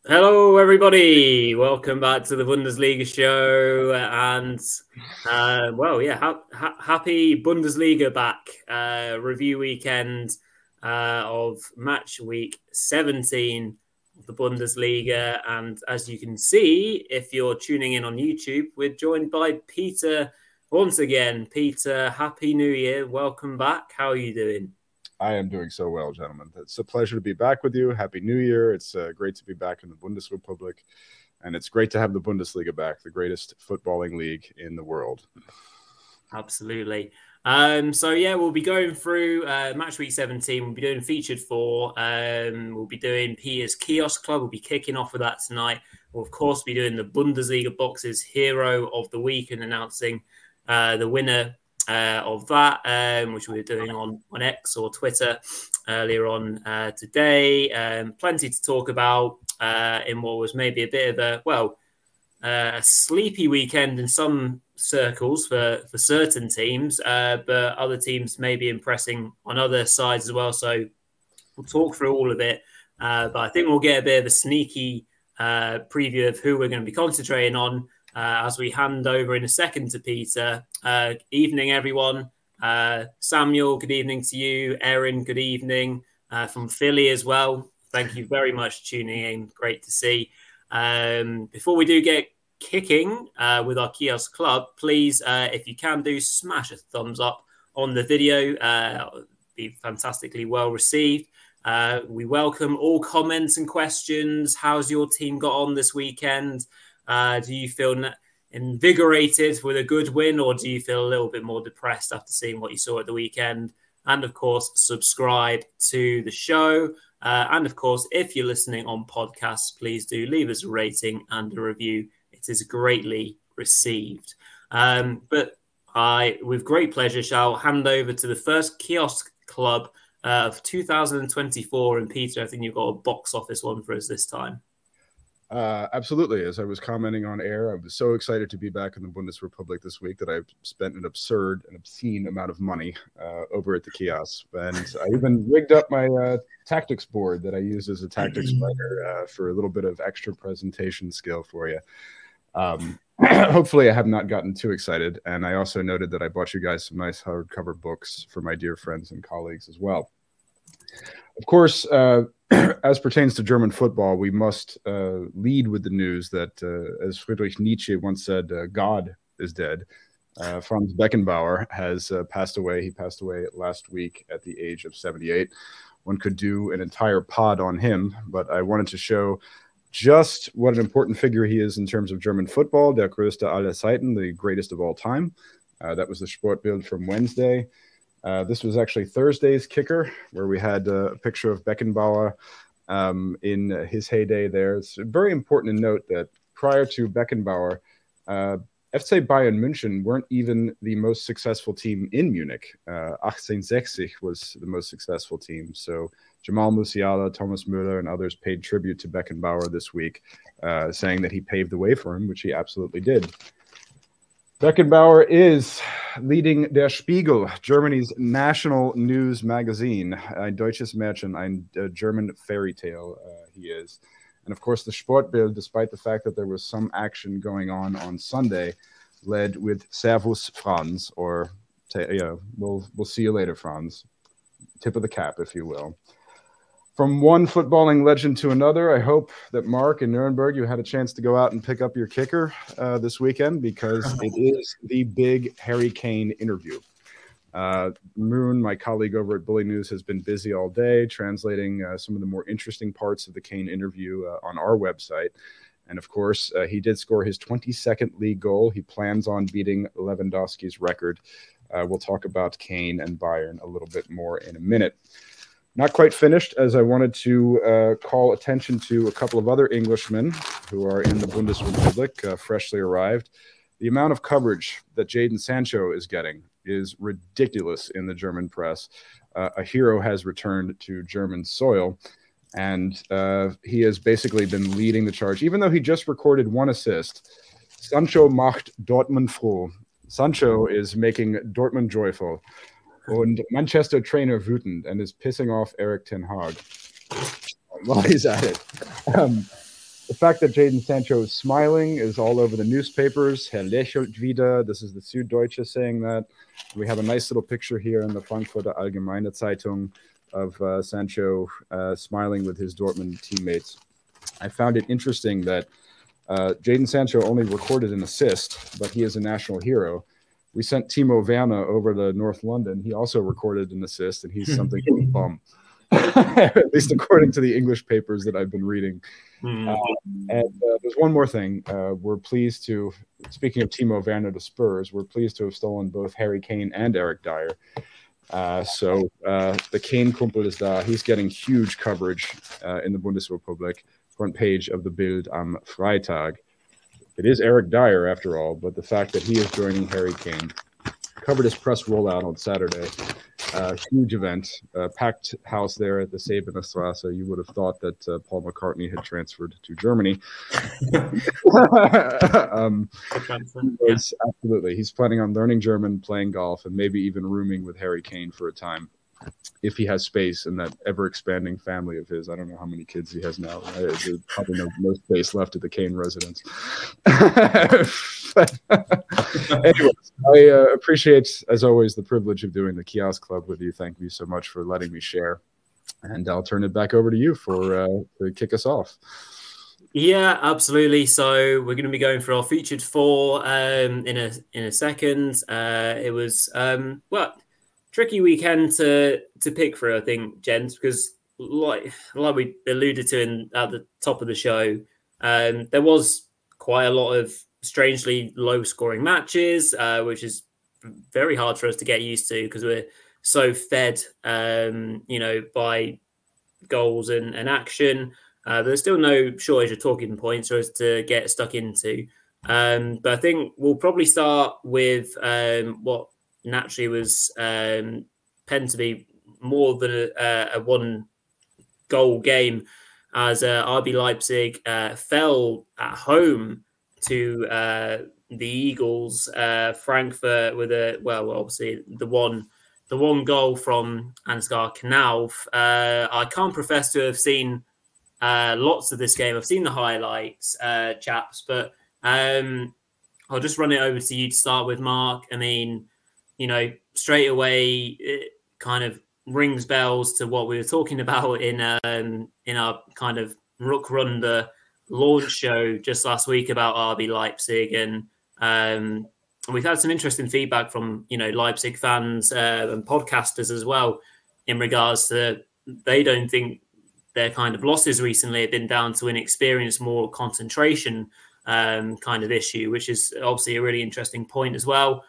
Hello, everybody. Welcome back to the Bundesliga show. And, happy Bundesliga back. Review weekend of match week 17 of the Bundesliga. And as you can see, if you're tuning in on YouTube, we're joined by Peter once again. Peter, Happy New Year. Welcome back. How are you doing? I am doing so well, gentlemen. It's a pleasure to be back with you. Happy New Year. It's great to be back in the Bundesrepublik. And it's great to have the Bundesliga back, the greatest footballing league in the world. Absolutely. We'll be going through match week 17. We'll be doing featured 4. We'll be doing Peter's Kiosk Club. We'll be kicking off with that tonight. We'll, of course, be doing the Bundesliga Boxes Hero of the Week and announcing the winner of that, which we were doing on X or Twitter earlier on today. Plenty to talk about in what was maybe a bit of a sleepy weekend in some circles for certain teams, but other teams may be impressing on other sides as well. So we'll talk through all of it, but I think we'll get a bit of a sneaky preview of who we're going to be concentrating on as we hand over in a second to Peter. Evening, everyone. Samuel, good evening to you. Erin, good evening from Philly as well. Thank you very much for tuning in. Great to see. Before we do get kicking with our Kiosk Club, please, if you can do, smash a thumbs up on the video. It'll be fantastically well received. We welcome all comments and questions. How's your team got on this weekend? Do you feel invigorated with a good win, or do you feel a little bit more depressed after seeing what you saw at the weekend? And of course, subscribe to the show. And of course, if you're listening on podcasts, please do leave us a rating and a review. It is greatly received. But I, with great pleasure, shall hand over to the first Kiosk Club of 2024. And Peter, I think you've got a box office one for us this time. Absolutely. As I was commenting on air, I was so excited to be back in the Bundesrepublik this week that I've spent an obscene amount of money over at the kiosk. And I even rigged up my tactics board that I use as a tactics writer for a little bit of extra presentation skill for you. Hopefully I have not gotten too excited. And I also noted that I bought you guys some nice hardcover books for my dear friends and colleagues as well. Of course, as pertains to German football, we must lead with the news that, as Friedrich Nietzsche once said, God is dead. Franz Beckenbauer has passed away. He passed away last week at the age of 78. One could do an entire pod on him, but I wanted to show just what an important figure he is in terms of German football. Der größte aller Zeiten, the greatest of all time. That was the Sportbild from Wednesday. This was actually Thursday's kicker, where we had a picture of Beckenbauer in his heyday there. It's very important to note that prior to Beckenbauer, FC Bayern München weren't even the most successful team in Munich. 1860 was the most successful team. So Jamal Musiala, Thomas Müller, and others paid tribute to Beckenbauer this week, saying that he paved the way for him, which he absolutely did. Beckenbauer is leading Der Spiegel, Germany's national news magazine. Ein deutsches Märchen, a German fairy tale he is. And of course, the Sportbild, despite the fact that there was some action going on Sunday, led with Servus Franz, or we'll see you later, Franz. Tip of the cap, if you will. From one footballing legend to another, I hope that Mark in Nuremberg, you had a chance to go out and pick up your kicker this weekend, because it is the big Harry Kane interview. Moon, my colleague over at Bully News, has been busy all day translating some of the more interesting parts of the Kane interview on our website. And of course, he did score his 22nd league goal. He plans on beating Lewandowski's record. We'll talk about Kane and Bayern a little bit more in a minute. Not quite finished, as I wanted to call attention to a couple of other Englishmen who are in the Bundesrepublik, freshly arrived. The amount of coverage that Jadon Sancho is getting is ridiculous in the German press. A hero has returned to German soil, and he has basically been leading the charge. Even though he just recorded one assist, Sancho macht Dortmund froh. Sancho is making Dortmund joyful. And Manchester trainer wütend, and is pissing off Erik ten Hag while he's at it. The fact that Jadon Sancho is smiling is all over the newspapers. Herr lächelt wieder. This is the Süddeutsche saying that. We have a nice little picture here in the Frankfurter Allgemeine Zeitung of Sancho smiling with his Dortmund teammates. I found it interesting that Jadon Sancho only recorded an assist, but he is a national hero. We sent Timo Werner over to North London. He also recorded an assist, and he's something of a bum, at least according to the English papers that I've been reading. And there's one more thing. We're pleased to, speaking of Timo Werner to Spurs, we're pleased to have stolen both Harry Kane and Eric Dyer. So the Kane Kumpel is da. He's getting huge coverage in the Bundesrepublik. Front page of the Bild am Freitag. It is Eric Dyer, after all, but the fact that he is joining Harry Kane. Covered his press rollout on Saturday. Huge event. Packed house there at the Sabener Strasse. You would have thought that Paul McCartney had transferred to Germany. Absolutely. He's planning on learning German, playing golf, and maybe even rooming with Harry Kane for a time, if he has space in that ever-expanding family of his. I don't know how many kids he has now. There's probably no space left at the Kane residence. Anyways, I appreciate, as always, the privilege of doing the Kiosk Club with you. Thank you so much for letting me share. And I'll turn it back over to you to kick us off. Yeah, absolutely. So we're going to be going for our featured four in a second. It was tricky weekend to pick for, I think, gents, because like we alluded to at the top of the show, there was quite a lot of strangely low-scoring matches, which is very hard for us to get used to because we're so fed, by goals and action. There's still no shortage of talking points for us to get stuck into. But I think we'll probably start with what naturally was penned to be more than a one-goal game, as RB Leipzig fell at home to the Eagles. Frankfurt with obviously the one goal from Ansgar Knauf. I can't profess to have seen lots of this game. I've seen the highlights, chaps, but I'll just run it over to you to start with, Mark. I mean, straight away it kind of rings bells to what we were talking about in our kind of Rückrunde launch show just last week about RB Leipzig, and we've had some interesting feedback from Leipzig fans and podcasters as well in regards to they don't think their kind of losses recently have been down to inexperience, more concentration kind of issue, which is obviously a really interesting point as well.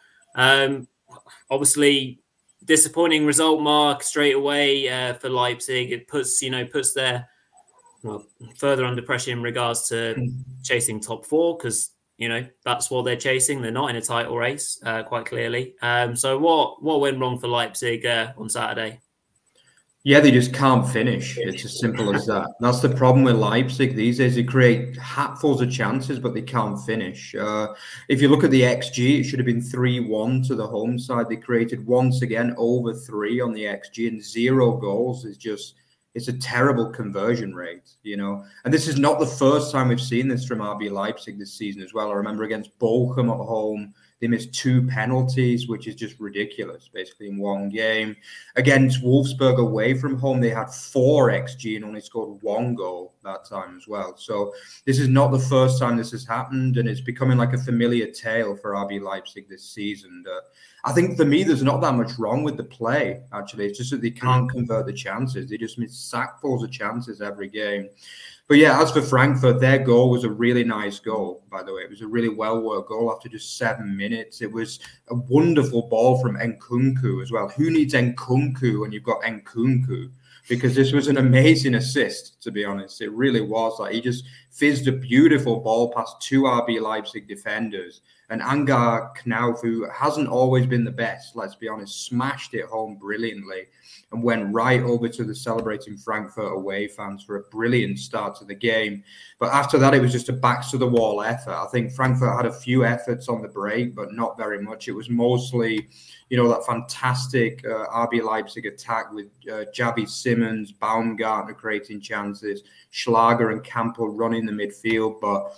Obviously, disappointing result, Mark, straight away for Leipzig. It puts their further under pressure in regards to chasing top four, because that's what they're chasing. They're not in a title race, quite clearly. So what went wrong for Leipzig on Saturday? Yeah, they just can't finish. It's as simple as that. That's the problem with Leipzig these days. They create hatfuls of chances, but they can't finish. If you look at the XG, it should have been 3-1 to the home side. They created once again over 3 on the XG and 0 goals. It's a terrible conversion rate, And this is not the first time we've seen this from RB Leipzig this season as well. I remember against Bochum at home, they missed 2 penalties, which is just ridiculous, basically, in one game. Against Wolfsburg away from home, they had 4 XG and only scored 1 goal that time as well. So this is not the first time this has happened, and it's becoming like a familiar tale for RB Leipzig this season. I think for me, there's not that much wrong with the play, actually. It's just that they can't convert the chances. They just miss sackfuls of chances every game. But yeah, as for Frankfurt, their goal was a really nice goal, by the way. It was a really well-worked goal after just 7 minutes. It was a wonderful ball from Nkunku as well. Who needs Nkunku when you've got Nkunku? Because this was an amazing assist, to be honest. It really was. Like, he just fizzed a beautiful ball past 2 RB Leipzig defenders. And Ansgar Knauf, who hasn't always been the best, let's be honest, smashed it home brilliantly. and went right over to the celebrating Frankfurt away fans for a brilliant start to the game. But after that, it was just a backs-to-the-wall effort. I think Frankfurt had a few efforts on the break, but not very much. It was mostly, that fantastic RB Leipzig attack with Javi Simmons, Baumgartner creating chances, Schlager and Campbell running the midfield. But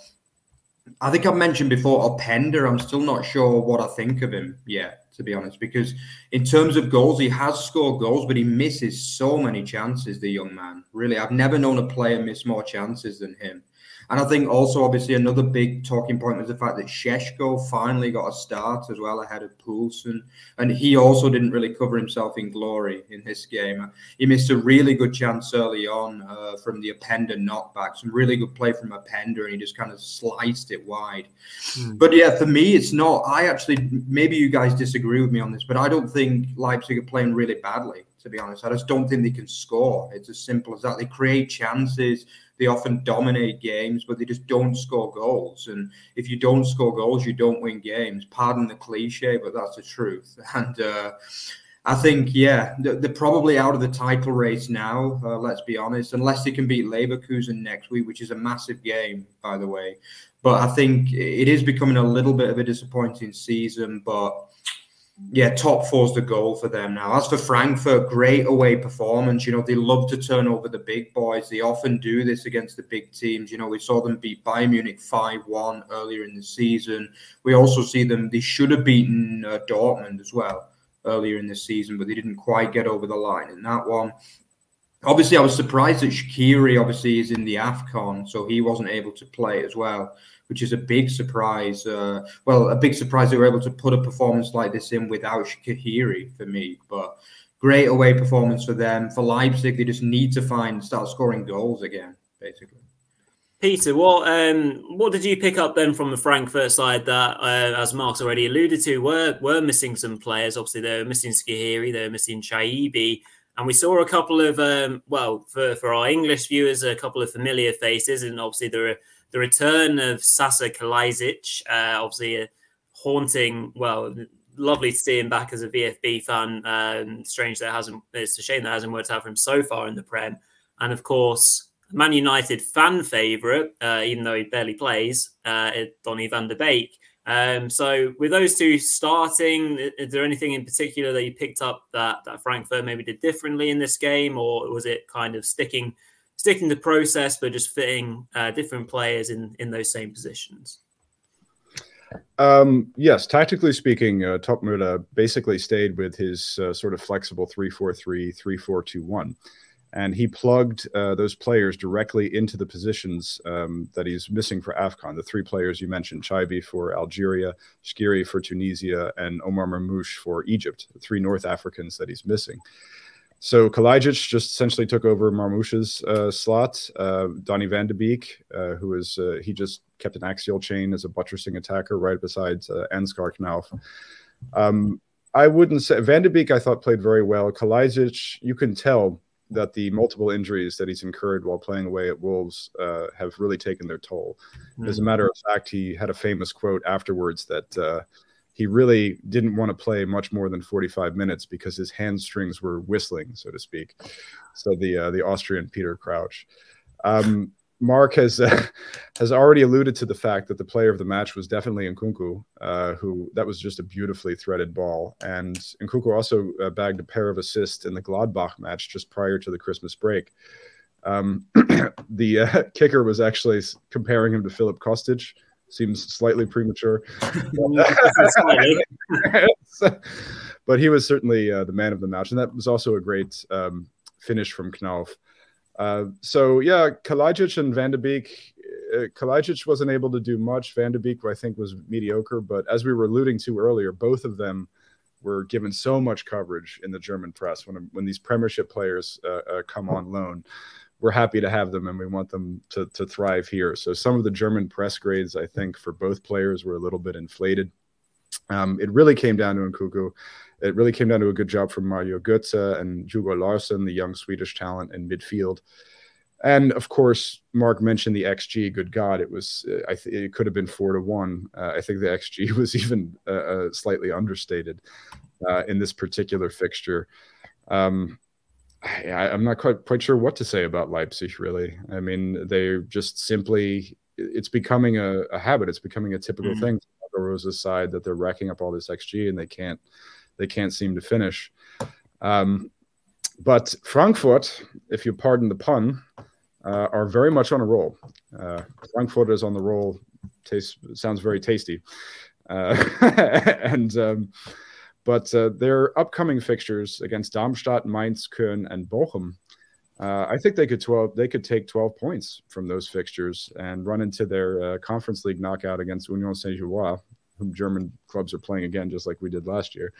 I think I've mentioned before, Openda, I'm still not sure what I think of him yet, to be honest, because in terms of goals, he has scored goals, but he misses so many chances, the young man. Really, I've never known a player miss more chances than him. And I think also, obviously, another big talking point was the fact that Šeško finally got a start as well ahead of Poulsen. And he also didn't really cover himself in glory in this game. He missed a really good chance early on from the Openda knockback. Some really good play from Openda, and he just kind of sliced it wide. But yeah, for me, it's not. Maybe you guys disagree with me on this, but I don't think Leipzig are playing really badly, to be honest. I just don't think they can score. It's as simple as that. They create chances. They often dominate games, but they just don't score goals. And if you don't score goals, you don't win games. Pardon the cliche, but that's the truth. And I think, they're probably out of the title race now, let's be honest, unless they can beat Leverkusen next week, which is a massive game, by the way. But I think it is becoming a little bit of a disappointing season, but top four's the goal for them now. As for Frankfurt, great away performance. They love to turn over the big boys. They often do this against the big teams. We saw them beat Bayern Munich 5-1 earlier in the season. We also see they should have beaten Dortmund as well earlier in the season, but they didn't quite get over the line in that one. Obviously, I was surprised that Shaqiri obviously is in the AFCON, so he wasn't able to play as well, which is a big surprise. A big surprise they were able to put a performance like this in without Shaqiri for me. But great away performance for them. For Leipzig, they just need to start scoring goals again, basically. Peter, what did you pick up then from the Frankfurt side that, as Mark's already alluded to, were missing some players? Obviously, they were missing Shaqiri, they were missing Chaibi. And we saw a couple of, for our English viewers, a couple of familiar faces. And obviously, the return of Sasa Kalajdzic, obviously a haunting, lovely to see him back as a VfB fan. It's a shame that hasn't worked out for him so far in the Prem. And of course, Man United fan favourite, even though he barely plays, Donny van de Beek. So with those two starting, is there anything in particular that you picked up that Frankfurt maybe did differently in this game, or was it kind of sticking to process but just fitting different players in those same positions? Yes, tactically speaking, Topmüller basically stayed with his sort of flexible 3-4-3, 3-4-2-1. And he plugged those players directly into the positions that he's missing for AFCON. The three players you mentioned, Chaibi for Algeria, Shaqiri for Tunisia, and Omar Marmoush for Egypt, the three North Africans that he's missing. So Kalajdzic just essentially took over Marmoush's slot. Donny van de Beek, he just kept an axial chain as a buttressing attacker right beside Ansgar Knauf. I wouldn't say Van de Beek, I thought, played very well. Kalajdzic, you can tell that the multiple injuries that he's incurred while playing away at Wolves have really taken their toll. As a matter of fact, he had a famous quote afterwards that he really didn't want to play much more than 45 minutes because his hamstrings were whistling, so to speak. So the Austrian Peter Crouch. Mark has already alluded to the fact that the player of the match was definitely Nkunku, that was just a beautifully threaded ball. And Nkunku also bagged a pair of assists in the Gladbach match just prior to the Christmas break. The kicker was actually comparing him to Filip Kostic. Seems slightly premature. But he was certainly the man of the match. And that was also a great finish from Knauf. Kalajdzic and Van de Beek. Kalajdzic wasn't able to do much. Van de Beek, I think, was mediocre. But as we were alluding to earlier, both of them were given so much coverage in the German press. When these Premiership players come on loan, we're happy to have them and we want them to thrive here. So some of the German press grades, I think, for both players were a little bit inflated. It really came down to Nkunku. It really came down to a good job from Mario Götze and Hugo Larsson, the young Swedish talent in midfield. And of course, Mark mentioned the XG. Good God, it could have been 4-1. I think the XG was even slightly understated in this particular fixture. I'm not quite sure what to say about Leipzig, really. I mean, they're just simply, it's becoming a habit. It's becoming a typical thing for Rosa's side that they're racking up all this XG and they can't seem to finish. But Frankfurt, if you pardon the pun, are very much on a roll. Frankfurt is on the roll. Sounds very tasty. But their upcoming fixtures against Darmstadt, Mainz, Köln, and Bochum, I think they could take 12 points from those fixtures and run into their Conference League knockout against Union Saint-Gilloise, whom German clubs are playing again, just like we did last year.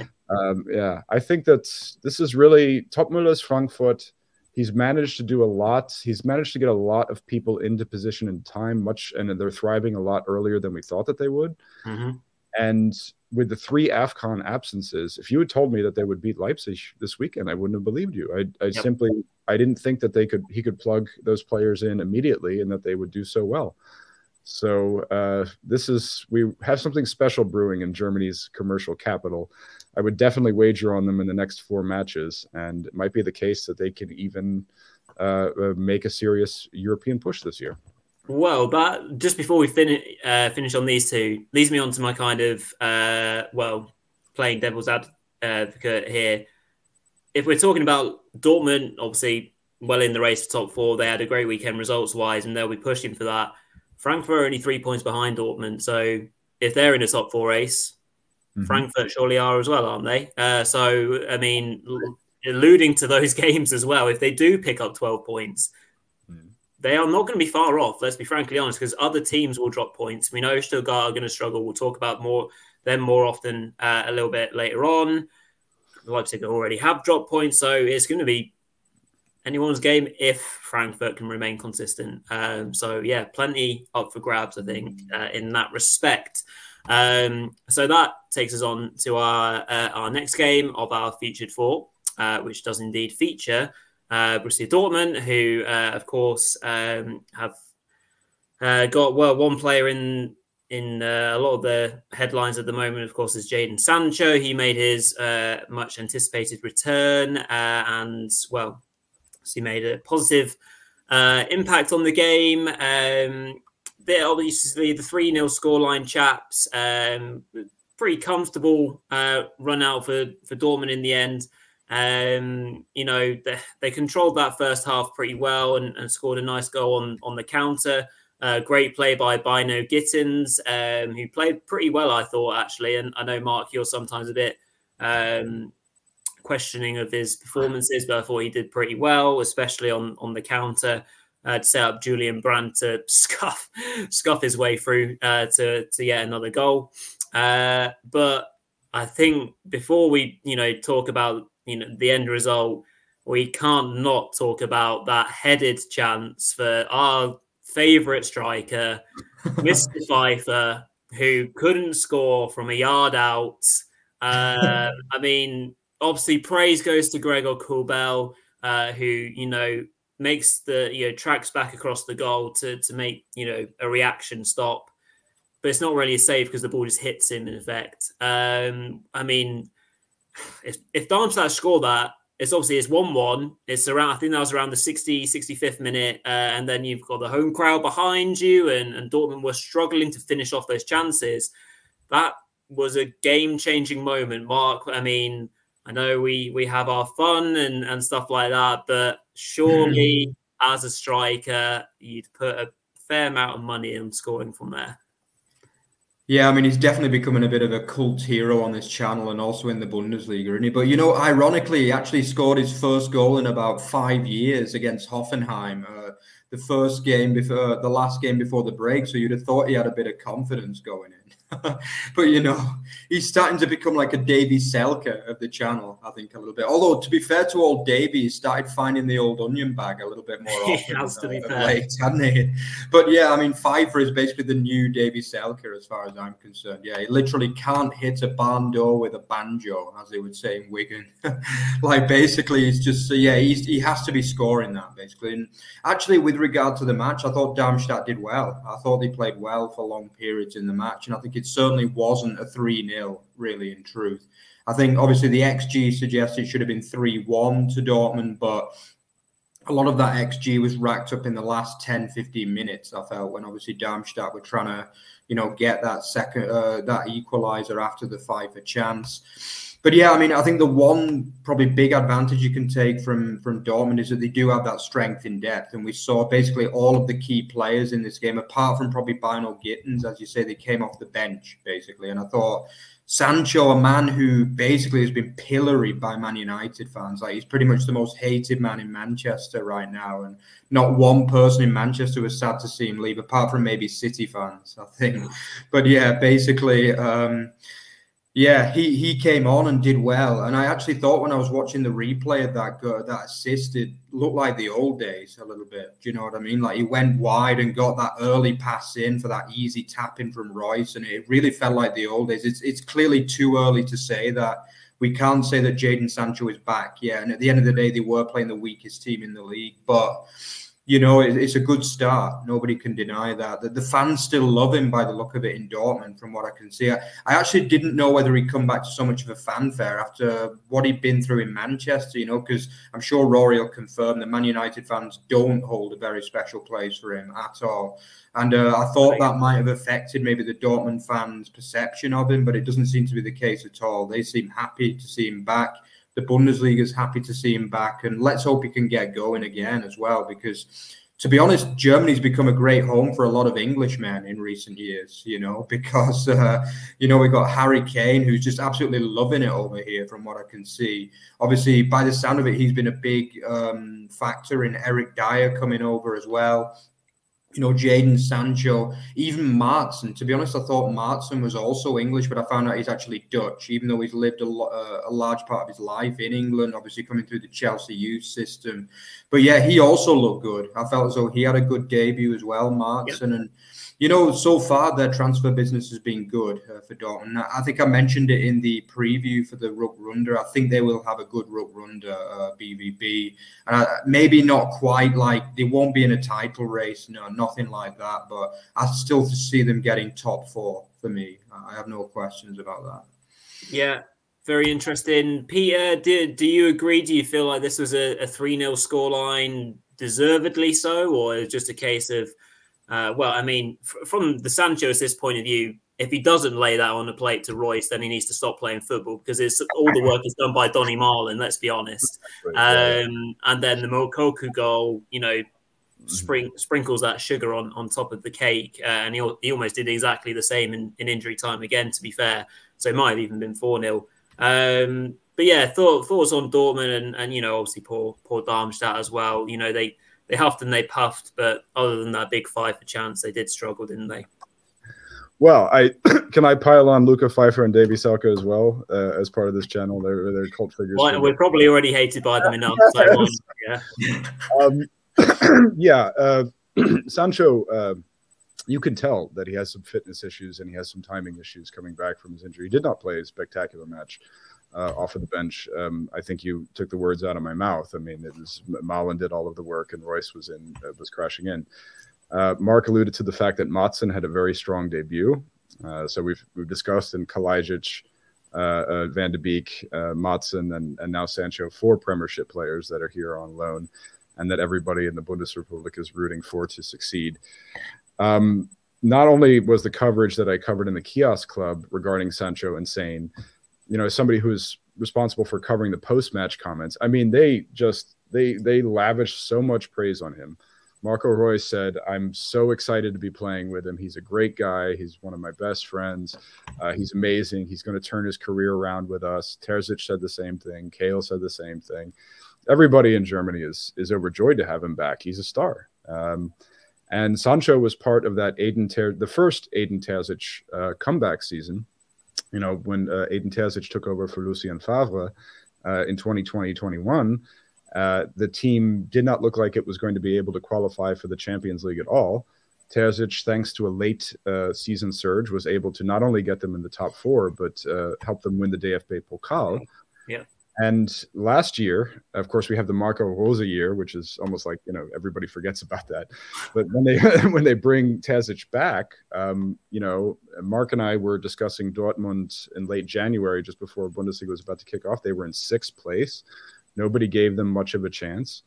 I think that this is really Topmüller's Frankfurt. He's managed to do a lot. He's managed to get a lot of people into position in time, and they're thriving a lot earlier than we thought that they would. And with the 3 AFCON absences, if you had told me that they would beat Leipzig this weekend, I wouldn't have believed you. I didn't think that he could plug those players in immediately and that they would do so well. So we have something special brewing in Germany's commercial capital. I would definitely wager on them in the next 4 matches, and it might be the case that they can even make a serious European push this year. Well, that just before we finish on these two, leads me on to my kind of playing devil's advocate here. If we're talking about Dortmund, obviously well in the race for top 4, they had a great weekend results wise, and they'll be pushing for that. Frankfurt are only 3 points behind Dortmund, so if they're in a top 4 race, Frankfurt surely are as well, aren't they? So I mean, alluding to those games as well, if they do pick up 12 points. They are not going to be far off, let's be frankly honest, because other teams will drop points. We know Stuttgart are going to struggle. We'll talk about them more often a little bit later on. Leipzig already have dropped points, so it's going to be anyone's game if Frankfurt can remain consistent. Plenty up for grabs, I think, in that respect. So that takes us on to our next game of our featured 4, which does indeed feature Borussia Dortmund, who, of course, have got one player in a lot of the headlines at the moment. Of course, is Jadon Sancho. He made his much anticipated return, and he made a positive impact on the game. Obviously, the 3-0 scoreline, chaps. Pretty comfortable run out for Dortmund in the end. They controlled that first half pretty well and scored a nice goal on the counter. Great play by Bino Gittins, who played pretty well, I thought, actually. And I know, Mark, you're sometimes a bit questioning of his performances, but I thought he did pretty well, especially on the counter to set up Julian Brandt to scuff his way through to yet another goal. But I think before we, talk about the end result, we can't not talk about that headed chance for our favourite striker, Mr. Pfeiffer, who couldn't score from a yard out. I mean, obviously, praise goes to Gregor Kobel, who, makes the, tracks back across the goal to make, a reaction stop. But it's not really a save because the ball just hits him in effect. I mean, if Darmstadt score that, it's 1-1. It's around, I think that was around the 65th minute. And then you've got the home crowd behind you and Dortmund were struggling to finish off those chances. That was a game-changing moment, Mark. I mean, I know we have our fun and stuff like that, but surely as a striker, you'd put a fair amount of money in scoring from there. Yeah, I mean, he's definitely becoming a bit of a cult hero on this channel and also in the Bundesliga, isn't he? But, ironically, he actually scored his first goal in about 5 years against Hoffenheim, the last game before the break. So you'd have thought he had a bit of confidence going in. But, he's starting to become like a Davy Selke of the channel, I think, a little bit. Although, to be fair to old Davy, he started finding the old onion bag a little bit more often. He has to be fair. Late, hadn't he? But, yeah, I mean, Pfeiffer is basically the new Davy Selke as far as I'm concerned. Yeah, he literally can't hit a barn door with a banjo, as they would say in Wigan. Basically, he's just, he has to be scoring that, basically. And actually, with regard to the match, I thought Darmstadt did well. I thought they played well for long periods in the match, and I think it certainly wasn't a 3-0, really, in truth. I think, obviously, the XG suggests it should have been 3-1 to Dortmund, but a lot of that XG was racked up in the last 10, 15 minutes, I felt, when obviously Darmstadt were trying to, get that that equaliser after the Pfeiffer chance. But yeah, I mean, I think the one probably big advantage you can take from Dortmund is that they do have that strength in depth. And we saw basically all of the key players in this game, apart from probably Bino Gittens, as you say, they came off the bench, basically. And I thought Sancho, a man who basically has been pilloried by Man United fans, like he's pretty much the most hated man in Manchester right now. And not one person in Manchester was sad to see him leave, apart from maybe City fans, I think. But yeah, basically... yeah, he came on and did well. And I actually thought when I was watching the replay of that assist, it looked like the old days a little bit. Do you know what I mean? Like he went wide and got that early pass in for that easy tap in from Royce. And it really felt like the old days. It's clearly too early to say that. We can't say that Jadon Sancho is back. Yeah, and at the end of the day, they were playing the weakest team in the league. But... it's a good start. Nobody can deny that. The fans still love him by the look of it in Dortmund, from what I can see. I actually didn't know whether he'd come back to so much of a fanfare after what he'd been through in Manchester, because I'm sure Rory will confirm that Man United fans don't hold a very special place for him at all. And I thought that might have affected maybe the Dortmund fans' perception of him, but it doesn't seem to be the case at all. They seem happy to see him back. The Bundesliga is happy to see him back, and let's hope he can get going again as well, because to be honest, Germany's become a great home for a lot of Englishmen in recent years, because, we got Harry Kane, who's just absolutely loving it over here from what I can see. Obviously, by the sound of it, he's been a big factor in Eric Dyer coming over as well. Jadon Sancho, even Maatsen. To be honest, I thought Maatsen was also English, but I found out he's actually Dutch, even though he's lived a large part of his life in England, obviously coming through the Chelsea youth system. But yeah, he also looked good. I felt as though he had a good debut as well, Maatsen. Yeah. And, so far their transfer business has been good for Dortmund. I think I mentioned it in the preview for the Rückrunde. I think they will have a good Rückrunde, BVB. Maybe not quite like, they won't be in a title race, no, nothing like that. But I still see them getting top 4 for me. I have no questions about that. Yeah, very interesting. Peter, do you agree? Do you feel like this was a 3-0 scoreline, deservedly so, or just a case of, from the Sancho assist point of view, if he doesn't lay that on the plate to Royce, then he needs to stop playing football, because all the work is done by Donny Marlin, let's be honest. And then the Moukoko goal, sprinkles that sugar on top of the cake. And he almost did exactly the same in injury time again, to be fair. So it might have even been 4-0. But yeah, thoughts on Dortmund and obviously poor Darmstadt as well. They huffed and they puffed, but other than that big Pfeiffer chance, they did struggle, didn't they? Well, can I pile on Luca Pfeiffer and Davy Selke as well as part of this channel? They're cult figures. Well, we're probably already hated by them enough. So Sancho, you can tell that he has some fitness issues and he has some timing issues coming back from his injury. He did not play a spectacular match off of the bench. I think you took the words out of my mouth. I mean, it was Malen did all of the work and Royce was crashing in. Mark alluded to the fact that Maatsen had a very strong debut. So we've discussed in Kalajdzic, Van de Beek, Maatsen, and now Sancho, 4 Premiership players that are here on loan, and that everybody in the Bundesrepublik is rooting for to succeed. Not only was the coverage that I covered in the Kiosk Club regarding Sancho insane, as somebody who's responsible for covering the post-match comments, I mean, they lavished so much praise on him. Marco Reus said, "I'm so excited to be playing with him. He's a great guy. He's one of my best friends. He's amazing. He's going to turn his career around with us." Terzic said the same thing. Cahill said the same thing. Everybody in Germany is overjoyed to have him back. He's a star. And Sancho was part of that the first Edin Terzic comeback season. When Edin Terzic took over for Lucien Favre in 2020-21, the team did not look like it was going to be able to qualify for the Champions League at all. Terzic, thanks to a late season surge, was able to not only get them in the top 4, but help them win the DFB Pokal. Yeah. And last year, of course, we have the Marco Rose year, which is almost like, everybody forgets about that. But when they when they bring Terzic back, Mark and I were discussing Dortmund in late January, just before Bundesliga was about to kick off. They were in 6th place. Nobody gave them much of a chance.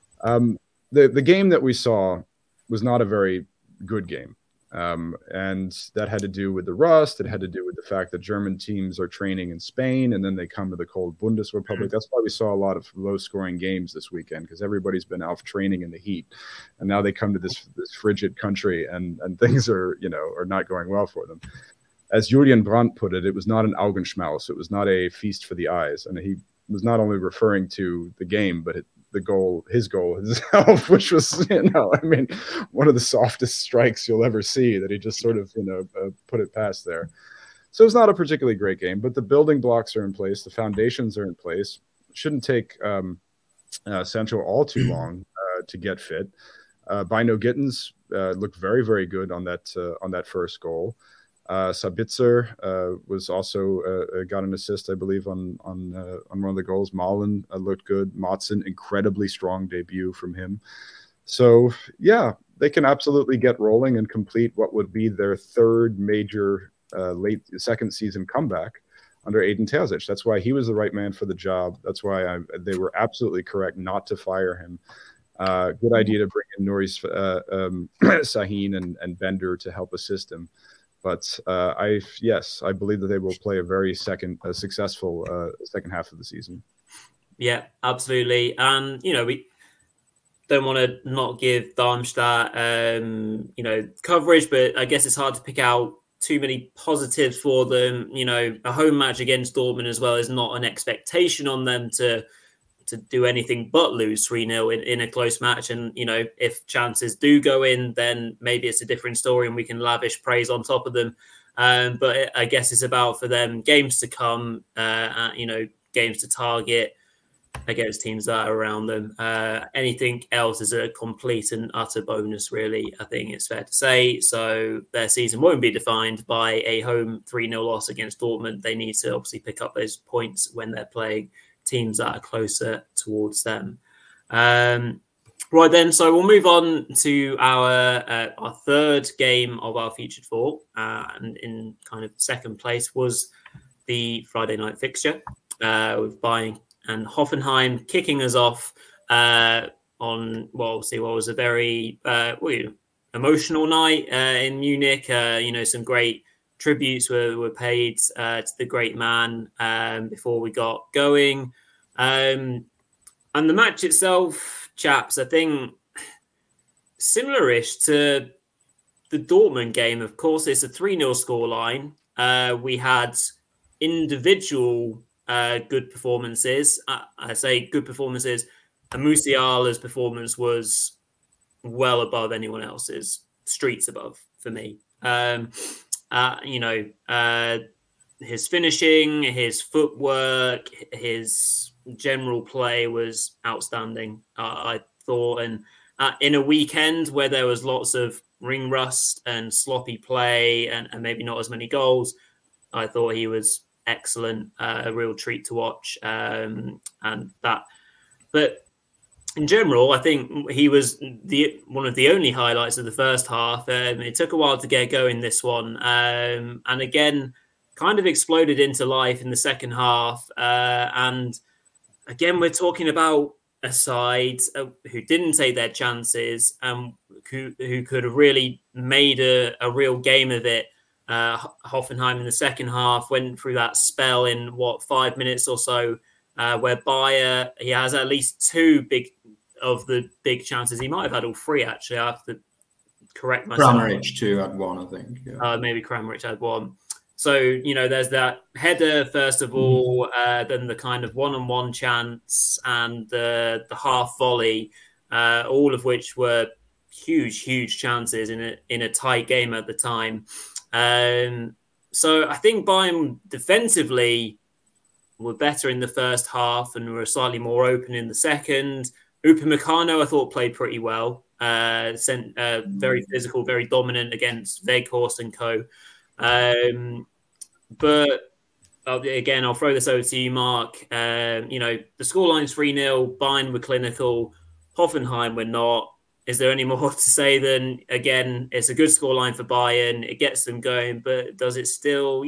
The game that we saw was not a very good game. And that had to do with the rust. It had to do with the fact that German teams are training in Spain and then they come to the cold Bundesrepublik. That's why we saw a lot of low-scoring games this weekend, because everybody's been out training in the heat, and now they come to this frigid country and things are not going well for them. As Julian Brandt put it, it was not an Augenschmaus. It was not a feast for the eyes, and he was not only referring to the game, but his goal himself, which was, one of the softest strikes you'll ever see, that he just sort of, put it past there. So it's not a particularly great game, but the building blocks are in place. The foundations are in place. It shouldn't take Sancho all too long to get fit. Bino Gittins looked very, very good on that first goal. Sabitzer was also got an assist, I believe, on one of the goals. Malen looked good. Maatsen, incredibly strong debut from him. So, yeah, they can absolutely get rolling and complete what would be their third major late second season comeback under Edin Terzic. That's why he was the right man for the job. That's why they were absolutely correct not to fire him. Good idea to bring in Nuri Sahin and Bender to help assist him. But I believe that they will play a very successful second half of the season. Yeah, absolutely. And, we don't want to not give Darmstadt, coverage, but I guess it's hard to pick out too many positives for them. A home match against Dortmund as well is not an expectation on them to do anything but lose 3-0 in a close match. And, if chances do go in, then maybe it's a different story and we can lavish praise on top of them. But I guess it's about, for them, games to come, games to target against teams that are around them. Anything else is a complete and utter bonus, really, I think it's fair to say. So their season won't be defined by a home 3-0 loss against Dortmund. They need to obviously pick up those points when they're playing teams that are closer towards them. Right then, so we'll move on to our third game of our featured four, and in kind of second place was the Friday night fixture with Bayern and Hoffenheim kicking us off on what was a very emotional night in Munich. Some great tributes were paid to the great man before we got going. And the match itself, chaps, I think similar-ish to the Dortmund game. Of course, it's a 3-0 scoreline. We had individual good performances. I say good performances. Musiala's performance was well above anyone else's, streets above for me. His finishing, his footwork, his general play was outstanding, I thought. And in a weekend where there was lots of ring rust and sloppy play and maybe not as many goals, I thought he was excellent, a real treat to watch. But in general, I think he was one of the only highlights of the first half. It took a while to get going, this one. And again, kind of exploded into life in the second half. And again, we're talking about a side who didn't take their chances and who could have really made a real game of it. Hoffenheim in the second half went through that spell in 5 minutes or so, where Bayer, he has at least two big chances. He might have had all three, actually. I have to correct myself. Kramaric too had one, I think. Yeah. Maybe Kramaric had one. So, there's that header, first of all, then the kind of one-on-one chance and the half volley, all of which were huge chances in a tight game at the time. So I think Bayern defensively were better in the first half and were slightly more open in the second. Upamecano, I thought, played pretty well. Very physical, very dominant against Weghorst and co. But again, I'll throw this over to you, Mark. The scoreline's 3-0. Bayern were clinical. Hoffenheim were not. Is there any more to say than, again, it's a good scoreline for Bayern. It gets them going, but does it still,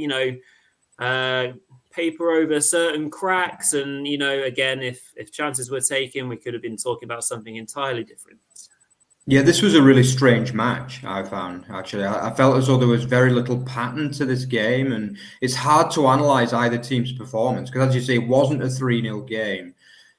paper over certain cracks? And, again, if chances were taken, we could have been talking about something entirely different. Yeah, this was a really strange match, I found, actually. I felt as though there was very little pattern to this game, and it's hard to analyse either team's performance because, as you say, it wasn't a 3-0 game.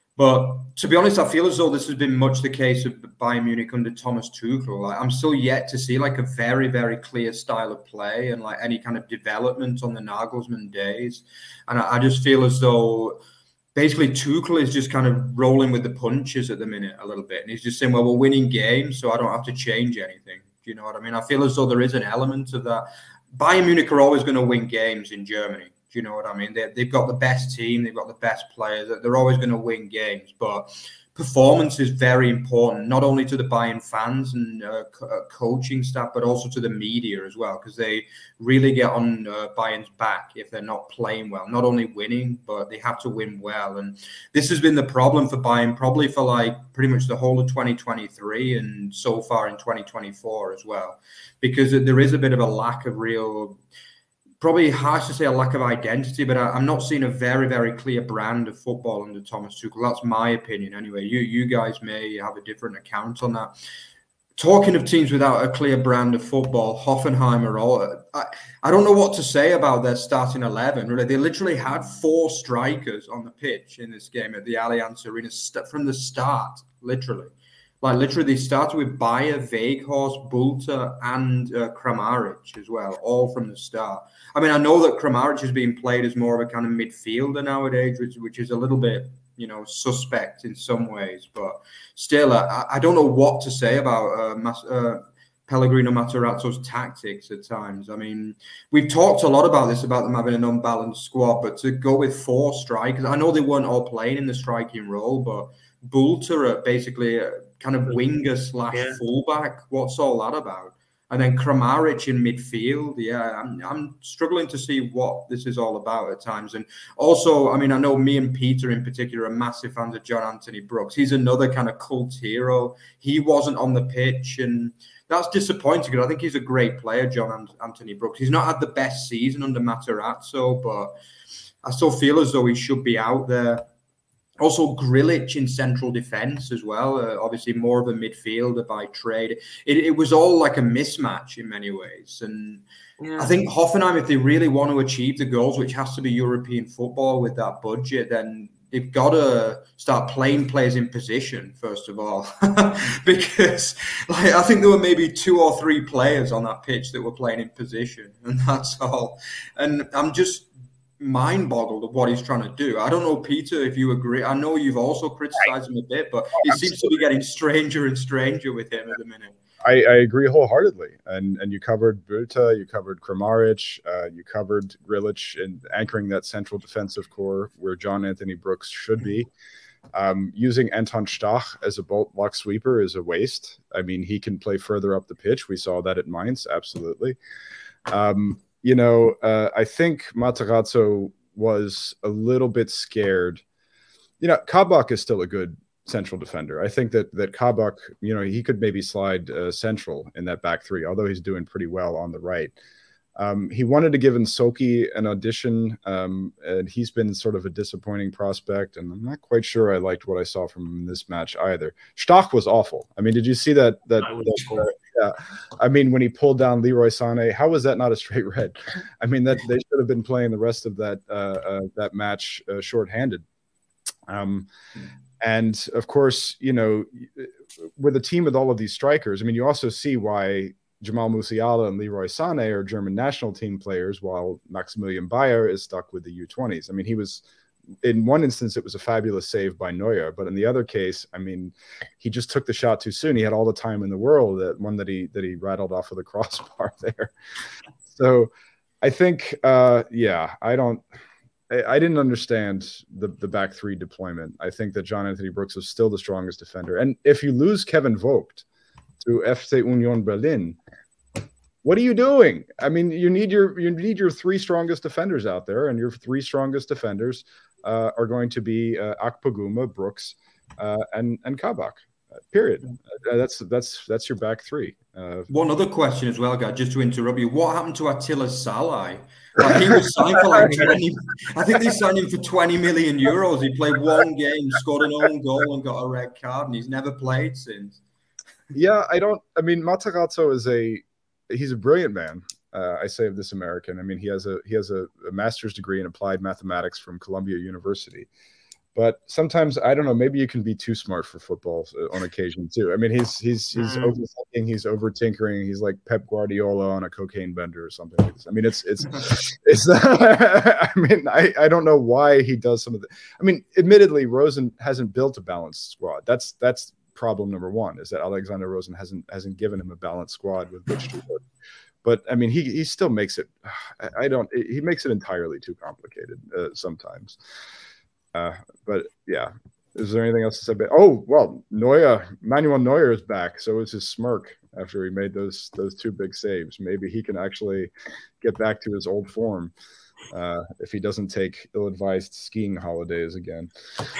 But to be honest, I feel as though this has been much the case of Bayern Munich under Thomas Tuchel. I'm still yet to see a very, very clear style of play and any kind of development on the Nagelsmann days. And I just feel as though basically Tuchel is just kind of rolling with the punches at the minute a little bit. And he's just saying, well, we're winning games, so I don't have to change anything. Do you know what I mean? I feel as though there is an element of that. Bayern Munich are always going to win games in Germany. Do you know what I mean? They've got the best team. They've got the best players. They're always going to win games. But performance is very important, not only to the Bayern fans and coaching staff, but also to the media as well, because they really get on Bayern's back if they're not playing well. Not only winning, but they have to win well. And this has been the problem for Bayern probably for pretty much the whole of 2023 and so far in 2024 as well, because there is a bit of a lack of real... Probably harsh to say a lack of identity, but I'm not seeing a very, very clear brand of football under Thomas Tuchel. That's my opinion anyway. You guys may have a different account on that. Talking of teams without a clear brand of football, Hoffenheim are all... I don't know what to say about their starting 11. Really, they literally had 4 strikers on the pitch in this game at the Allianz Arena from the start, literally. Literally, they started with Bayer, Weghorst, Bulter, and Kramaric as well, all from the start. I mean, I know that Kramaric is being played as more of a kind of midfielder nowadays, which is a little bit, suspect in some ways. But still, I don't know what to say about Pellegrino Matarazzo's tactics at times. I mean, we've talked a lot about this, about them having an unbalanced squad, but to go with 4 strikers, I know they weren't all playing in the striking role, but Bulter basically kind of winger / fullback. What's all that about? And then Kramaric in midfield. Yeah, I'm struggling to see what this is all about at times. And also, I mean, I know me and Peter in particular are massive fans of John Anthony Brooks. He's another kind of cult hero. He wasn't on the pitch, and that's disappointing because I think he's a great player, John Anthony Brooks. He's not had the best season under Matarazzo, but I still feel as though he should be out there. Also, Grilic in central defence as well. Obviously, more of a midfielder by trade. It was all like a mismatch in many ways. And I think Hoffenheim, if they really want to achieve the goals, which has to be European football with that budget, then they've got to start playing players in position, first of all. Because I think there were maybe 2 or 3 players on that pitch that were playing in position. And that's all. And I'm just mind-boggled of what he's trying to do. I don't know, Peter, if you agree. I know you've also criticized him a bit, but it seems to be getting stranger and stranger with him at the minute. I agree wholeheartedly. And you covered Bulter, you covered Kramaric, you covered Grilic, and anchoring that central defensive core where John Anthony Brooks should be. Using Anton Stach as a block sweeper is a waste. I mean, he can play further up the pitch. We saw that at Mainz, absolutely. I think Matarazzo was a little bit scared. Kabak is still a good central defender. I think that Kabak, he could maybe slide central in that back 3, although he's doing pretty well on the right. He wanted to give Nsoki an audition, and he's been sort of a disappointing prospect, and I'm not quite sure I liked what I saw from him in this match either. Stach was awful. I mean, did you see that yeah. I mean, when he pulled down Leroy Sané, how was that not a straight red? I mean, that they should have been playing the rest of that match shorthanded. And of course, with a team with all of these strikers, I mean, you also see why Jamal Musiala and Leroy Sané are German national team players, while Maximilian Bayer is stuck with the U20s. I mean, he was, in one instance, it was a fabulous save by Neuer, but in the other case, I mean, he just took the shot too soon. He had all the time in the world, that one that he rattled off with a crossbar there. So I think, I didn't understand the back 3 deployment. I think that John Anthony Brooks is still the strongest defender. And if you lose Kevin Vogt to FC Union Berlin, What are you doing? I mean, you need your three strongest defenders out there, and your three strongest defenders are going to be Akpoguma, Brooks, and Kabak. Period. That's your back three. One other question as well, guys, just to interrupt you. What happened to Attila Salai? Like, he was signed for like 20. I think they signed him for 20 million euros. He played one game, scored an own goal, and got a red card, and he's never played since. Yeah, I mean, Matarazzo he's a brilliant man. I say of this American. I mean, he has a master's degree in applied mathematics from Columbia University. But sometimes, I don't know, maybe you can be too smart for football on occasion too. I mean, he's overthinking, he's over tinkering. He's like Pep Guardiola on a cocaine bender or something like this. I mean, it's I mean, I don't know why he does some of the. I mean, admittedly, Rosen hasn't built a balanced squad. That's problem number one, is that Alexander Rosen hasn't given him a balanced squad with which to work. But I mean, he still makes it. He makes it entirely too complicated sometimes. But yeah, is there anything else to say? Oh well, Manuel Neuer is back. So is his smirk after he made those two big saves. Maybe he can actually get back to his old form if he doesn't take ill-advised skiing holidays again.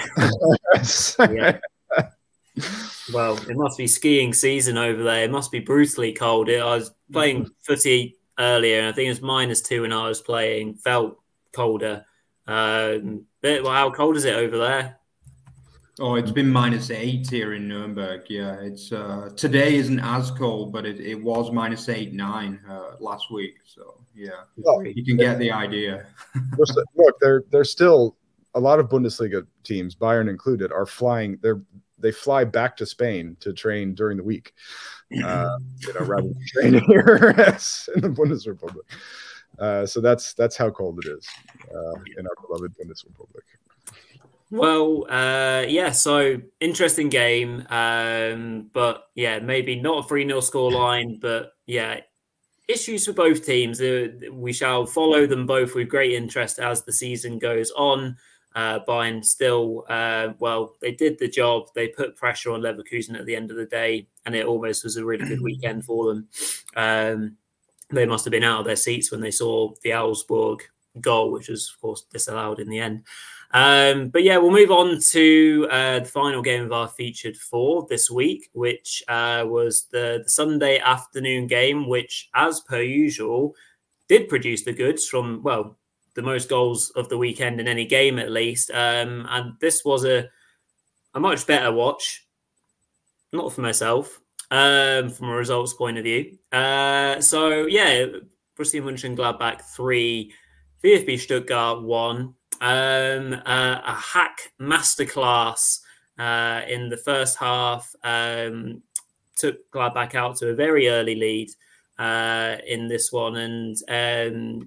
Yeah. Well, it must be skiing season over there. It must be brutally cold. I was playing footy earlier, and I think it was -2 when I was playing. Felt colder. How cold is it over there? Oh, it's been -8 here in Nuremberg. Yeah, it's today isn't as cold, but it was -8, -9 last week. So yeah, you can get the idea. Look, there's still a lot of Bundesliga teams, Bayern included, are flying. They fly back to Spain to train during the week, rather than training here in the Bundesrepublik. So that's how cold it is in our beloved Bundesrepublik. Well, so interesting game, but yeah, maybe not a 3-0 scoreline, but yeah, issues for both teams. We shall follow them both with great interest as the season goes on. Bayern still, they did the job. They put pressure on Leverkusen at the end of the day, and it almost was a really good weekend for them. They must have been out of their seats when they saw the Augsburg goal, which was, of course, disallowed in the end. But yeah, we'll move on to the final game of our featured four this week, which was the Sunday afternoon game, which, as per usual, did produce the goods from, the most goals of the weekend in any game, at least. And this was a much better watch, not for myself, from a results point of view. So, yeah, Borussia Mönchengladbach 3, VfB Stuttgart 1. A hack masterclass in the first half took Gladbach out to a very early lead in this one. And,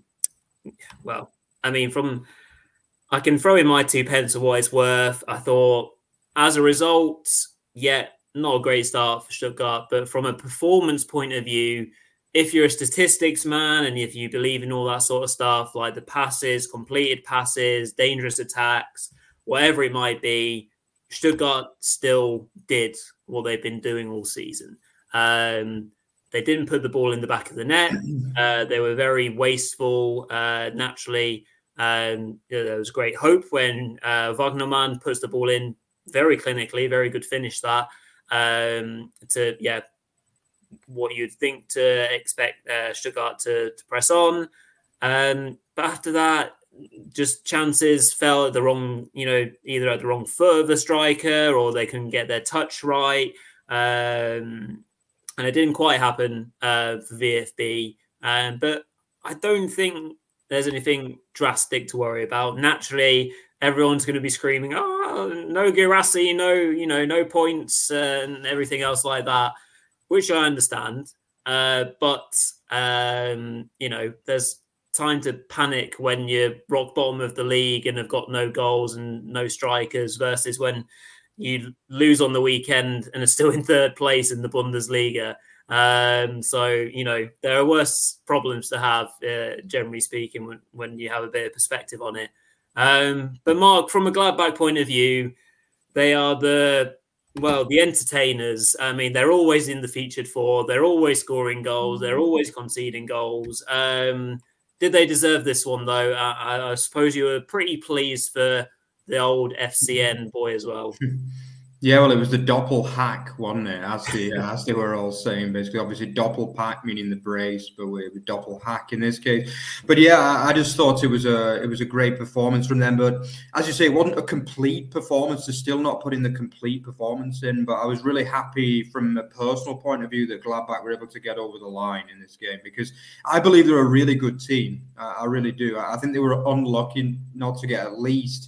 I can throw in my 2 pence of what it's worth. I thought, as a result, not a great start for Stuttgart, but from a performance point of view, if you're a statistics man and if you believe in all that sort of stuff, like the passes, completed passes, dangerous attacks, whatever it might be, Stuttgart still did what they've been doing all season. They didn't put the ball in the back of the net. They were very wasteful, naturally. There was great hope when Wagnermann puts the ball in very clinically, very good finish that. What you'd think to expect Stuttgart to press on. But after that, just chances fell at the wrong, either at the wrong foot of the striker or they couldn't get their touch right. And it didn't quite happen for VfB. But I don't think there's anything drastic to worry about. Naturally, everyone's going to be screaming, "Oh, no Guirassy, no points," and everything else like that, which I understand. But there's time to panic when you're rock bottom of the league and have got no goals and no strikers versus when you lose on the weekend and are still in third place in the Bundesliga. There are worse problems to have, generally speaking, when you have a bit of perspective on it. But Mark, from a Gladbach point of view, they are the Well, the entertainers, I mean, they're always in the featured four. They're always scoring goals. They're always conceding goals. Did they deserve this one, though? I suppose you were pretty pleased for the old FCN boy as well. Yeah, well, it was the doppel hack, wasn't it? As they were all saying, basically, obviously doppel pack meaning the brace, but with doppel hack in this case. But yeah, I just thought it was a great performance from them. But as you say, it wasn't a complete performance. They're still not putting the complete performance in. But I was really happy from a personal point of view that Gladbach were able to get over the line in this game, because I believe they're a really good team. I really do. I think they were unlucky not to get at least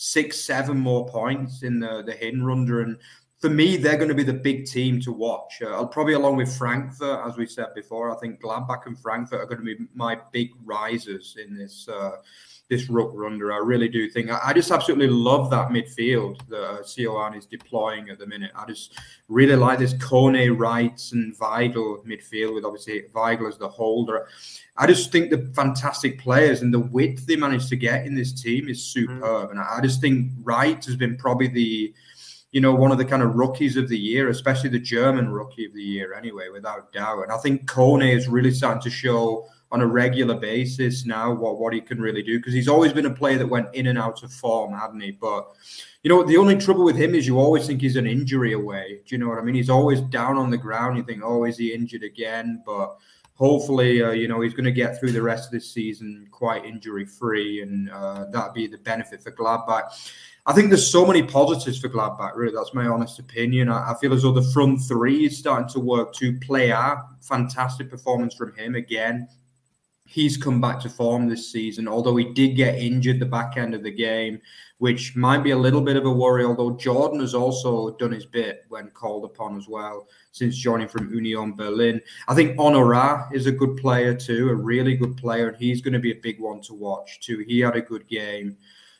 6-7 more points in the Hinrunde, and for me, they're going to be the big team to watch. I'll probably, along with Frankfurt, as we said before, I think Gladbach and Frankfurt are going to be my big risers in this Rückrunde. I really do think. I just absolutely love that midfield that Sioane is deploying at the minute. I just really like this Kone, Reitz and Weigl midfield, with obviously Weigl as the holder. I just think the fantastic players and the width they managed to get in this team is superb. And I just think Wright has been probably one of the kind of rookies of the year, especially the German rookie of the year anyway, without doubt. And I think Kone is really starting to show on a regular basis now what he can really do, because he's always been a player that went in and out of form, hadn't he? But, the only trouble with him is you always think he's an injury away. Do you know what I mean? He's always down on the ground. You think, oh, is he injured again? But hopefully, he's going to get through the rest of this season quite injury-free, and that'd be the benefit for Gladbach. I think there's so many positives for Gladbach, really. That's my honest opinion. I feel as though the front three is starting to work too. Player, fantastic performance from him again. He's come back to form this season, although he did get injured the back end of the game, which might be a little bit of a worry, although Jordan has also done his bit when called upon as well, since joining from Union Berlin. I think Honorat is a good player too, a really good player, and he's going to be a big one to watch too. He had a good game.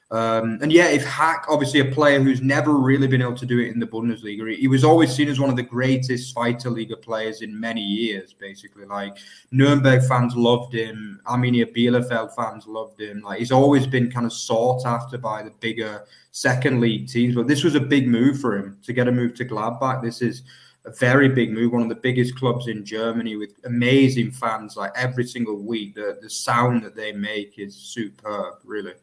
If Hack, obviously a player who's never really been able to do it in the Bundesliga, he was always seen as one of the greatest Zweite Liga players in many years, basically. Like, Nuremberg fans loved him, Arminia Bielefeld fans loved him. Like, he's always been kind of sought after by the bigger second league teams, but this was a big move for him to get a move to Gladbach. This is a very big move, one of the biggest clubs in Germany, with amazing fans like every single week. The sound that they make is superb, really.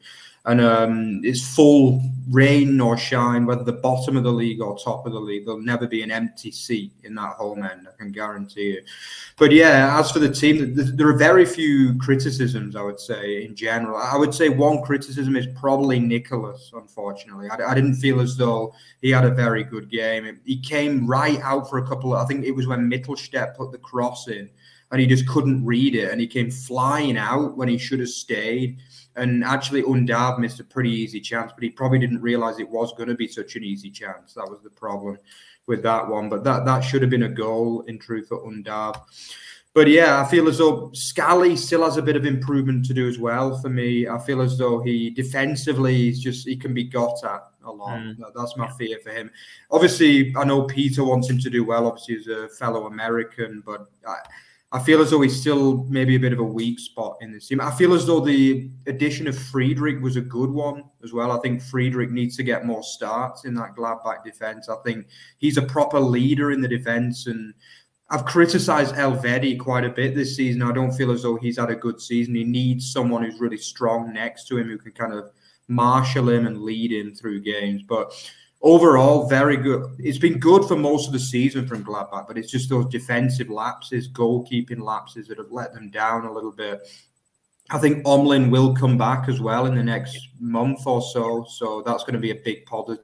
And it's full rain nor shine, whether the bottom of the league or top of the league, there'll never be an empty seat in that home end, I can guarantee you. But yeah, as for the team, there are very few criticisms, I would say, in general. I would say one criticism is probably Nicholas, unfortunately. I didn't feel as though he had a very good game. He came right out for a couple of, I think it was when Mittelstedt put the cross in, and he just couldn't read it, and he came flying out when he should have stayed. And actually, Undav missed a pretty easy chance, but he probably didn't realize it was going to be such an easy chance. That was the problem with that one. But that should have been a goal, in truth, for Undav. But yeah, I feel as though Scally still has a bit of improvement to do as well for me. I feel as though he defensively he can be got at a lot. That's my fear for him. Obviously, I know Peter wants him to do well, obviously, as a fellow American, but I feel as though he's still maybe a bit of a weak spot in this team. I feel as though the addition of Friedrich was a good one as well. I think Friedrich needs to get more starts in that Gladbach defence. I think he's a proper leader in the defence, and I've criticised Elvedi quite a bit this season. I don't feel as though he's had a good season. He needs someone who's really strong next to him, who can kind of marshal him and lead him through games. But overall, very good. It's been good for most of the season from Gladbach, but it's just those defensive lapses, goalkeeping lapses that have let them down a little bit. I think Omlin will come back as well in the next month or so, so that's going to be a big positive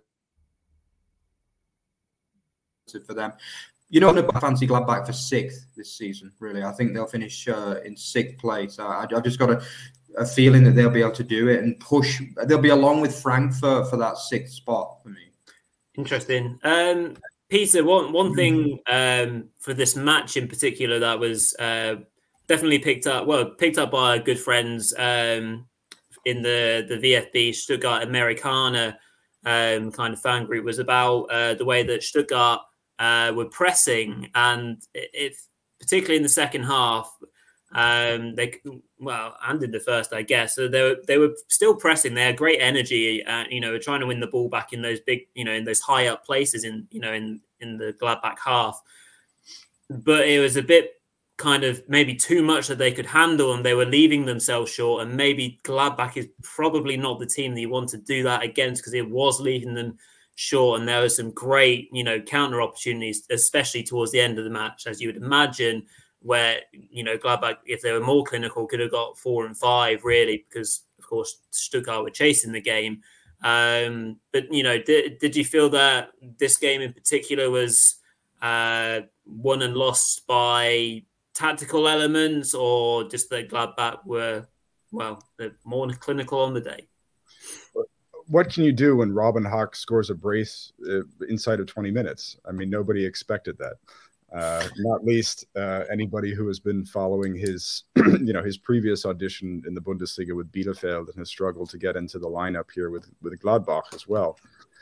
for them. I fancy Gladbach for 6th this season, really. I think they'll finish in 6th place. I've just got a feeling that they'll be able to do it and push. They'll be along with Frankfurt for that 6th spot for me. Interesting. Peter, one thing for this match in particular that was definitely picked up by our good friends in the VfB Stuttgart Americana kind of fan group, was about the way that Stuttgart were pressing, and if particularly in the second half, And in the first, I guess. So they were still pressing. They had great energy. Trying to win the ball back in those big, in those high up places in the Gladbach half. But it was a bit kind of maybe too much that they could handle, and they were leaving themselves short. And maybe Gladbach is probably not the team that you want to do that against, because it was leaving them short. And there were some great, counter opportunities, especially towards the end of the match, as you would imagine, where, Gladbach, if they were more clinical, could have got 4 and 5, really, because, of course, Stuttgart were chasing the game. But, did you feel that this game in particular was won and lost by tactical elements, or just that Gladbach were, more clinical on the day? What can you do when Robin Hack scores a brace inside of 20 minutes? I mean, nobody expected that. Not least anybody who has been following his, his previous audition in the Bundesliga with Bielefeld and has struggled to get into the lineup here with Gladbach as well.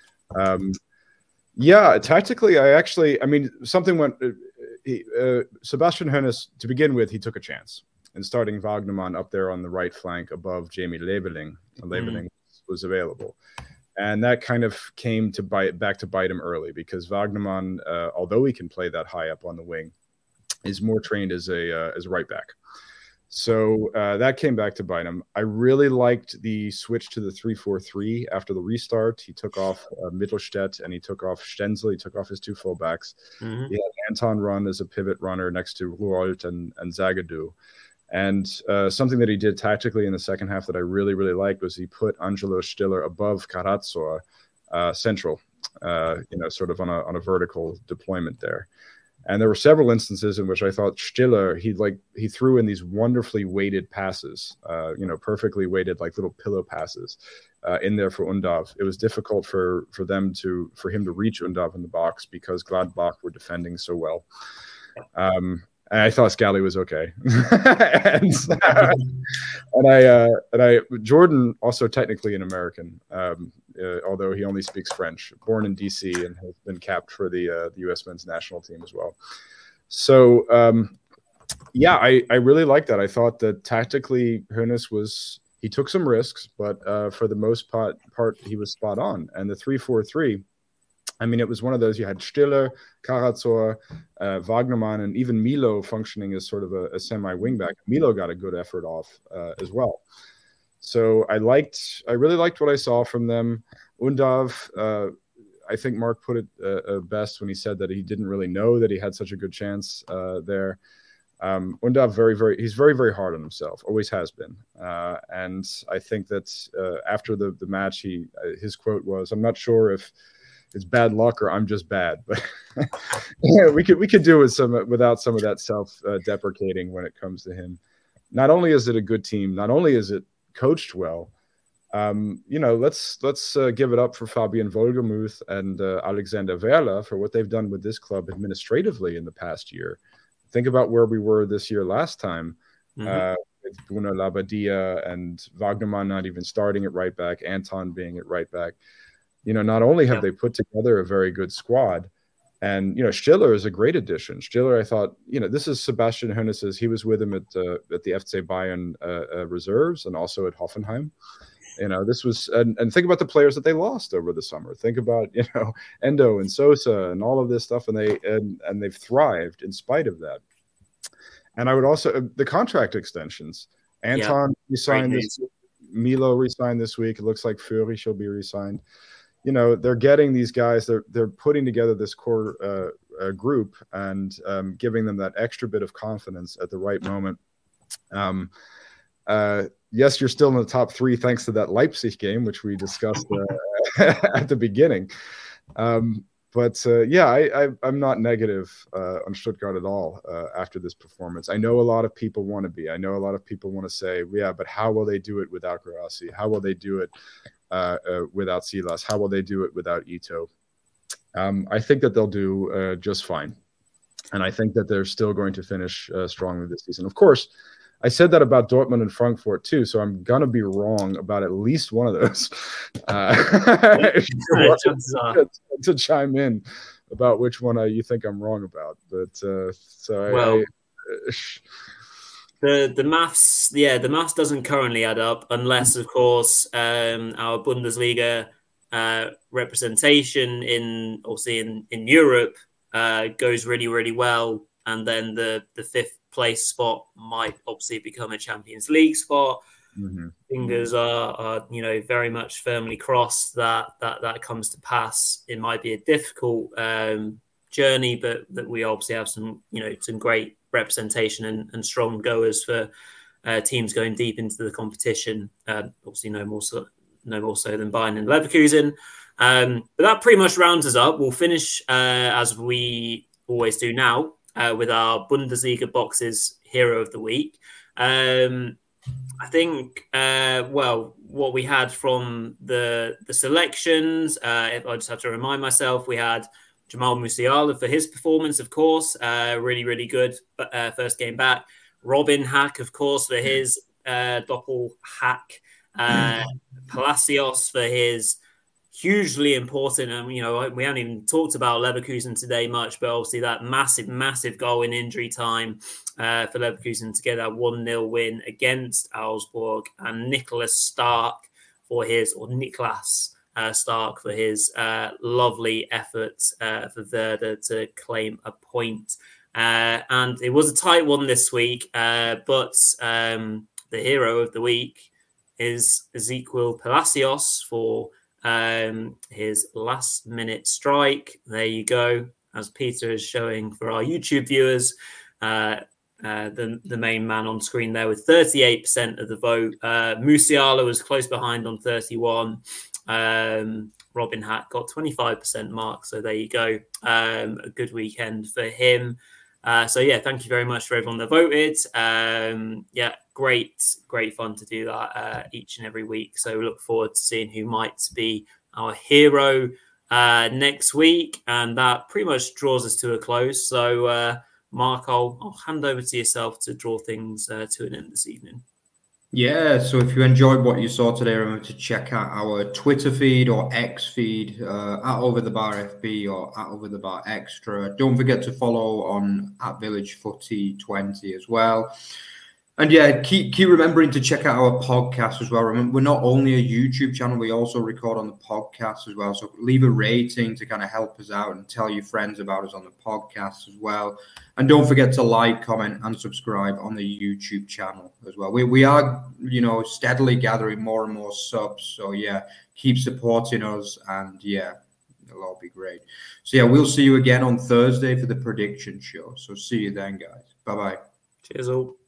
Tactically, something went. Sebastian Hoeneß, to begin with, he took a chance in starting Wagnermann up there on the right flank above Jamie Leveling. Leveling was available. And that kind of came to bite him early, because Wagnermann, although he can play that high up on the wing, is more trained as a right back. So that came back to bite him. I really liked the switch to the 3-4-3 after the restart. He took off Mittelstädt and he took off Stenzel. He took off his 2 fullbacks. Mm-hmm. He had Anton run as a pivot runner next to Ruolt and Zagadou. And something that he did tactically in the second half that I really, really liked was he put Angelo Stiller above Karazor central, sort of on a vertical deployment there. And there were several instances in which I thought Stiller, he threw in these wonderfully weighted passes, perfectly weighted, like little pillow passes in there for Undav. It was difficult for him to reach Undav in the box because Gladbach were defending so well. And I thought Scally was okay. Jordan, also technically an American, although he only speaks French, born in DC and has been capped for the U.S. men's national team as well. So, I really liked that. I thought that tactically Hoeneß he took some risks, but for the most part, he was spot on. And the 3-4-3, I mean, it was one of those, you had Stiller, Karazor, Wagnermann, and even Milo functioning as sort of a semi-wingback. Milo got a good effort off as well. So I really liked what I saw from them. Undav, I think Mark put it best when he said that he didn't really know that he had such a good chance there. Undav, he's very, very hard on himself, always has been. And I think that after the match, his quote was, "I'm not sure if it's bad luck or I'm just bad," but we could do without some of that self-deprecating when it comes to him. Not only is it a good team, not only is it coached well, let's give it up for Fabian Wohlgemuth and Alexander Werle for what they've done with this club administratively in the past year. Think about where we were this year last time, with Bruno Labbadia and Wagnermann not even starting at right back, Anton being at right back. Not only have they put together a very good squad, and, Stiller is a great addition. Stiller, I thought, this is Sebastian Hoeneß's. He was with him at the FC Bayern reserves and also at Hoffenheim. This was, and think about the players that they lost over the summer. Think about, Endo and Sosa and all of this stuff, and they've thrived in spite of that. And I would also, the contract extensions. Anton resigned this week. Milo resigned this week. It looks like Fury shall be resigned. They're getting these guys, they're putting together this core group and giving them that extra bit of confidence at the right moment. Yes, you're still in the top 3 thanks to that Leipzig game, which we discussed at the beginning. I'm not negative on Stuttgart at all after this performance. I know a lot of people want to be. I know a lot of people want to say, but how will they do it without Guirassy? How will they do it without Silas? How will they do it without Ito? I think that they'll do just fine. And I think that they're still going to finish strongly this season. Of course, I said that about Dortmund and Frankfurt too, so I'm going to be wrong about at least one of those. To chime in about which one you think I'm wrong about. But The maths, the maths doesn't currently add up unless, of course, our Bundesliga representation in Europe goes really, really well, and then the fifth place spot might obviously become a Champions League spot. Mm-hmm. Fingers are very much firmly crossed that comes to pass. It might be a difficult journey, but that we obviously have some great representation and strong goers for teams going deep into the competition. Obviously, no more so than Bayern and Leverkusen. But that pretty much rounds us up. We'll finish as we always do now with our Bundesliga boxes hero of the week. I think, what we had from the selections, if I just have to remind myself, we had Jamal Musiala for his performance, of course, really, really good first game back. Robin Hack, of course, for his doppel hack. Palacios for his hugely important, and we haven't even talked about Leverkusen today much, but obviously that massive goal in injury time for Leverkusen to get that 1-0 win against Augsburg, and Niklas Stark for his lovely effort for Werder to claim a point. And it was a tight one this week, but the hero of the week is Ezequiel Palacios for his last-minute strike. There you go. As Peter is showing for our YouTube viewers, the main man on screen there with 38% of the vote. Musiala was close behind on 31%. Robin Hack got 25% mark. So there you go. A good weekend for him. Thank you very much for everyone that voted. Great fun to do that each and every week. So we look forward to seeing who might be our hero next week. And that pretty much draws us to a close. So, Mark, I'll hand over to yourself to draw things to an end this evening. Yeah, so if you enjoyed what you saw today, remember to check out our Twitter feed or X feed, at @OverTheBarFB or @OverTheBarExtra. Don't forget to follow on @VillageFooty20 as well. And yeah, keep remembering to check out our podcast as well. Remember, we're not only a YouTube channel, we also record on the podcast as well. So leave a rating to kind of help us out and tell your friends about us on the podcast as well. And don't forget to like, comment, and subscribe on the YouTube channel as well. We are, steadily gathering more and more subs. So yeah, keep supporting us, and yeah, it'll all be great. So yeah, we'll see you again on Thursday for the prediction show. So see you then, guys. Bye-bye. Cheers all.